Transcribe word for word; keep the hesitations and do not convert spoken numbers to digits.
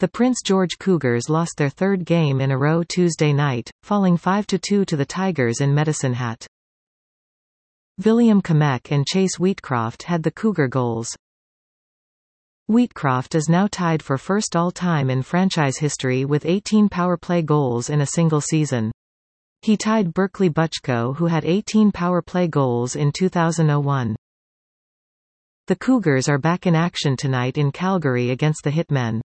The Prince George Cougars lost their third game in a row Tuesday night, falling five to two to the Tigers in Medicine Hat. William Kamek and Chase Wheatcroft had the Cougar goals. Wheatcroft is now tied for first all-time in franchise history with eighteen power play goals in a single season. He tied Berkeley Butchko, who had eighteen power play goals in two thousand one. The Cougars are back in action tonight in Calgary against the Hitmen.